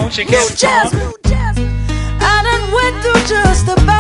She kept jazz. I done went through just about